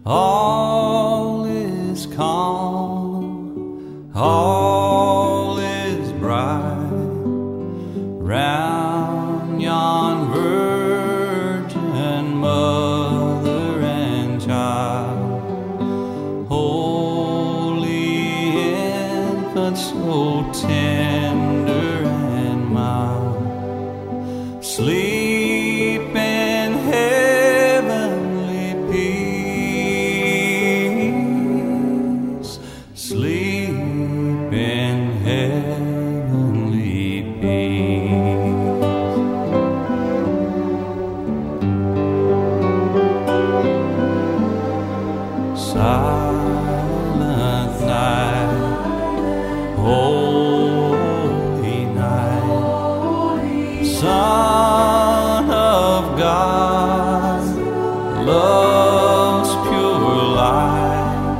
All is calm, all is bright, round yon virgin mother and child, holy infant, so tender and mild, sleep in heavenly peace, sleep in heavenly peace. Silent night, holy night, Son of God, love's pure light,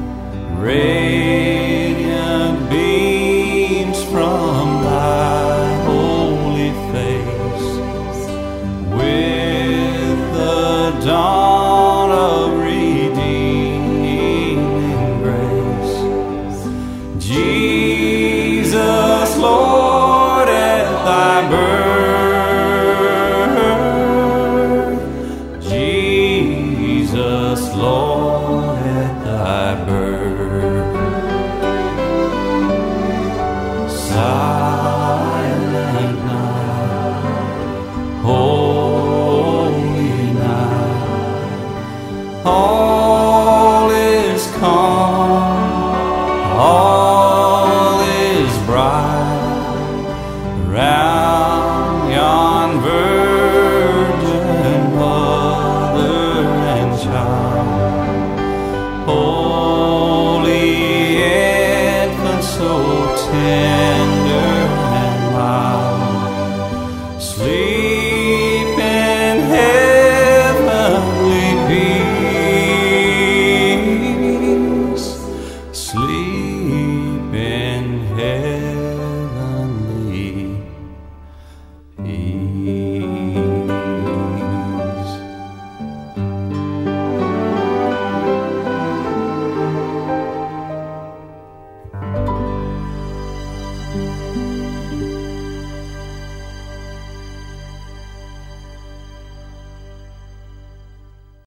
radiant beams from thy holy face, with the dawn of redeeming grace. Jesus, Lord, at thy birth, Jesus, Lord, at thy birth. Silent night, holy night, all is calm, all is bright, round yon virgin mother and child, holy infant, so tender and mild, sleep